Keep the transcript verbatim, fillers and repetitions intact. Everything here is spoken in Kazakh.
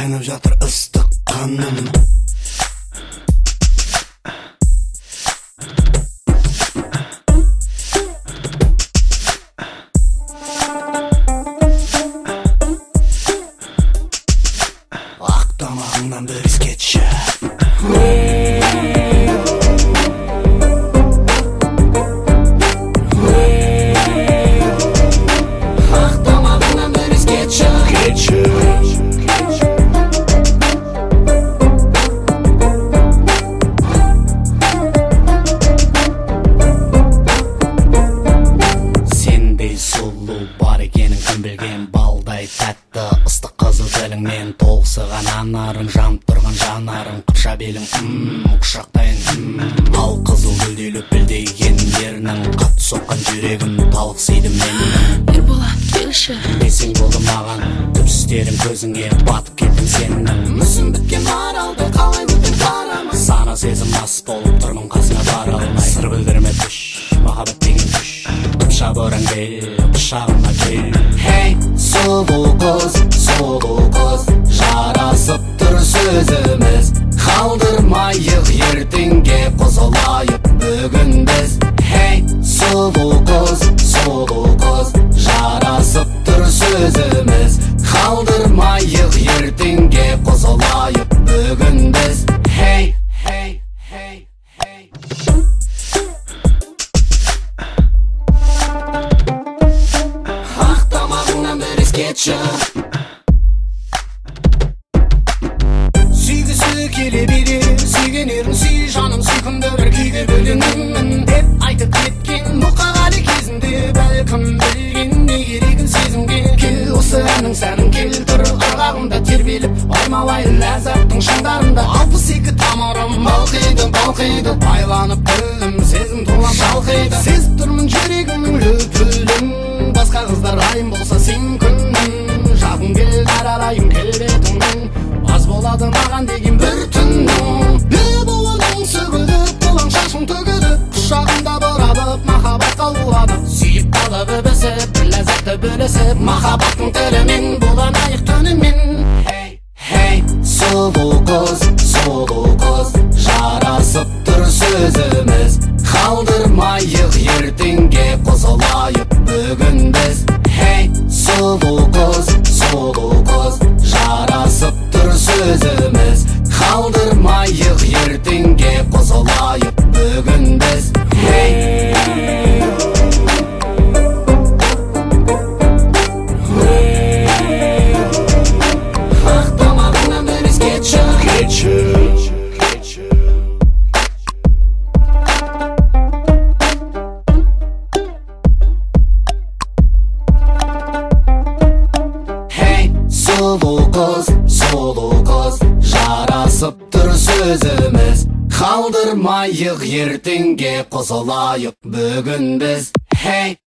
Қайнап жатыр ыстық қаным. Ақ тамағыңнан бір иіс кетші. Сендей сұлу бар екенін кім білген, балдай тәтті ыстық қызыл тіліңмен толықсыған анарың, жанып тұрған жанарың, қыпша белің құшақтайын. Ал қызыл гүлдей лүпілдеген ерінің, қатты соққан жүрегім талықсиды менің. Ерболат, келші Десең болды маған, түпсіздерім көзіңе батып кеттім сенің. Мүсін біткен аралды қалай өтіп барамын, сана сезім мас болып тұрмын қасыңа бара алмай. Сыр білдірме түш, махаббат деген күш, қыпша боран кел, құшағыма кел. Хей, сұлу қыз, сұлу қыз, жарасып тұр сөзіміз, қалдырмайық ертеңге қосылайық бүгін біз. Хей, сұлу қыз, сұлу қыз, жарасып тұр сөзіміз, қалдырмайық ертеңге қосылайық бүгін біз. Хей, хей, хей, хей. Ақ тамағыңнан бір иіс кетші. Сүйгісі келе берер, сүйген ерін сүй жаным, сүйкімді бір күйге бөленемін деп айтып кеткен мұқағали кезінде, бәлкім білген не керегін сезімге. Кел осы әнің сәнің, кел тұр ырғағымда тербеліп, аймалай ләззаттың шыңдарында. Алпыс екі тамырым балқиды, балқиды, байланып күлім сезім тулап шалқиды. Сезіп тұрмын жүрегімнің лүпілін, басқа қыздар райым болса сен күнім. Жағым кел аралайым келбетіңнің, аз болады маған деген бір түннің. Лебуының сөгіліп, қолаң шашың төгіліп, құшағымда бұрабып махаббатқа ұладып, сүйіп қалып өбісіп, ләззатты бөлісіп, махаббаттың тілімен боланайық түнімен. Хей, хей, сұлу қыз, сұлу қыз, жарасып тұр сөзіміз, қалдырмайық ертеңге қосылайық бүгін біз. Хей, сұлу қыз, сұлу қыз, жарасып тұр сөзіміз, қалдырмайық ертеңге қосылайық бүгін біз. Хей, ақ тамағыңнан бір иіс кетші, кетші. Сұлу қыз, сұлу қыз, жарасып тұр сөзіміз, қалдырмайық ертеңге қосылайық бүгін біз. Хей.